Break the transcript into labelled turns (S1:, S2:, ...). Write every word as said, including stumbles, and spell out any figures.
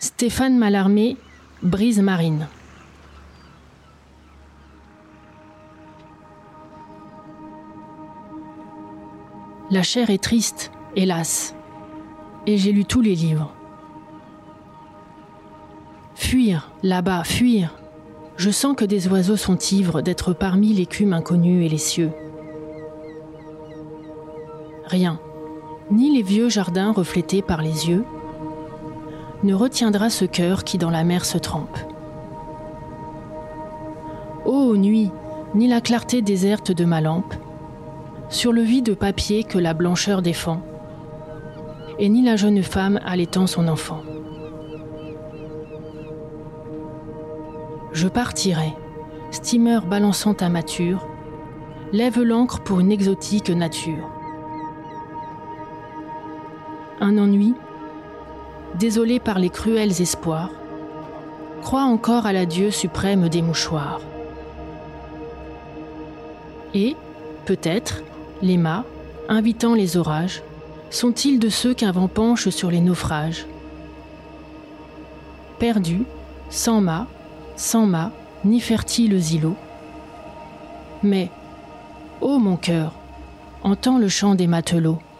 S1: Stéphane Mallarmé, Brise marine. La chair est triste, hélas, et j'ai lu tous les livres. Fuir, là-bas, fuir. Je sens que des oiseaux sont ivres d'être parmi l'écume inconnue et les cieux. Rien, ni les vieux jardins reflétés par les yeux, ne retiendra ce cœur qui dans la mer se trempe. Ô nuit, ni la clarté déserte de ma lampe, sur le vide papier que la blancheur défend, et ni la jeune femme allaitant son enfant. Je partirai, steamer balançant à mature, lève l'ancre pour une exotique nature. Un ennui, désolé par les cruels espoirs, croit encore à l'adieu suprême des mouchoirs. Et, peut-être, les mâts, invitant les orages, sont-ils de ceux qu'un vent penche sur les naufrages? Perdus, sans mât, sans mât, ni fertiles îlots. Mais, ô mon cœur, entends le chant des matelots.